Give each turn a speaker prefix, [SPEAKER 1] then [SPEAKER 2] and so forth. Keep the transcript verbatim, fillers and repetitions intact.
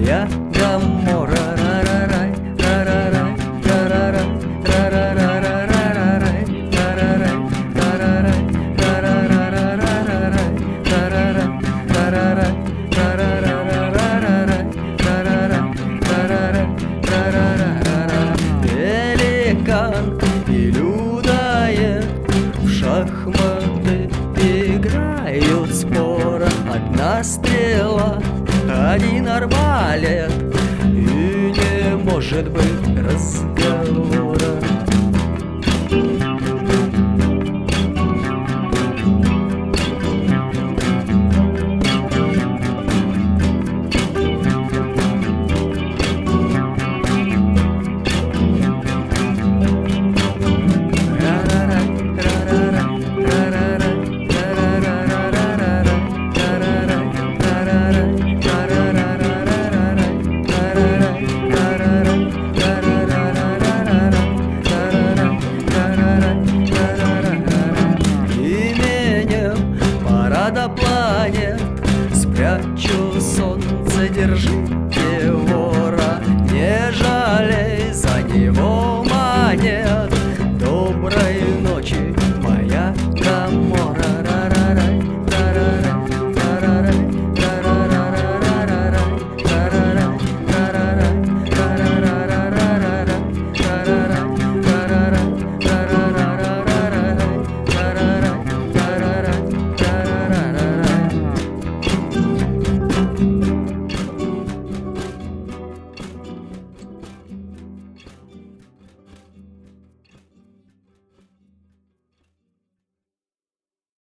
[SPEAKER 1] Я Гамора, ра-ра-рай, ра-ра-рай, ра-ра-рай, ра-ра-ра-ра-ра-рай, ра-ра-рай, ра-ра-рай, ра-ра-ра-ра-ра-рай, ра-ра-рай, ра-ра-рай, ра-ра-ра-ра-ра-рай, ра-ра-рай, ра-ра-рай, ра-ра-ра-ра-рай. Пеликан и людоед в шахматы играют спора. Одна стрела, один арбалет, и не может быть разговора. Парада планет, спрячу солнце, держи